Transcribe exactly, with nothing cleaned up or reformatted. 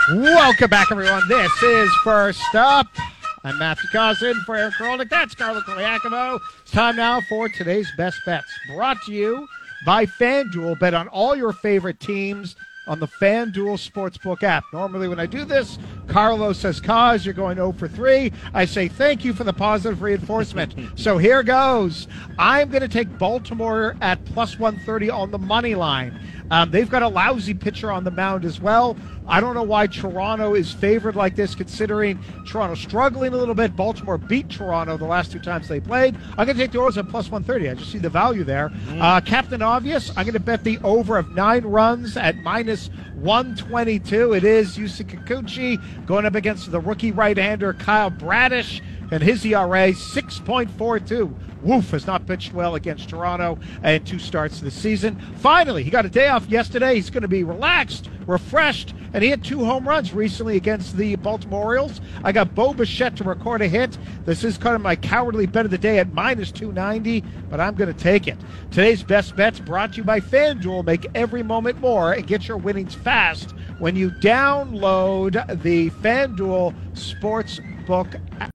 Welcome back, everyone. This is First Up. I'm Matthew Cousin for Eric Rolnick. That's Carlo Koliakovo. It's time now for today's Best Bets. Brought to you by FanDuel. Bet on all your favorite teams on the FanDuel Sportsbook app. Normally when I do this, Carlo says, Kaz, you're going zero for three. I say thank you for the positive reinforcement. So here goes. I'm going to take Baltimore at plus one thirty on the money line. Um, they've got a lousy pitcher on the mound as well. I don't know why Toronto is favored like this, considering Toronto struggling a little bit. Baltimore beat Toronto the last two times they played. I'm going to take the Oilers at plus one thirty. I just see the value there. Mm. Uh, Captain Obvious, I'm going to bet the over of nine runs at minus one twenty-two. It is Yusei Kikuchi going up against the rookie right-hander Kyle Bradish, and his E R A six point four two. Woof has not pitched well against Toronto in two starts this season. Finally, he got a day off yesterday. He's going to be relaxed, refreshed, and he had two home runs recently against the Baltimore Orioles. I got Bo Bichette to record a hit. This is kind of my cowardly bet of the day at minus two ninety, but I'm going to take it. Today's Best Bets brought to you by FanDuel. Make every moment more and get your winnings fast when you download the FanDuel Sportsbook app.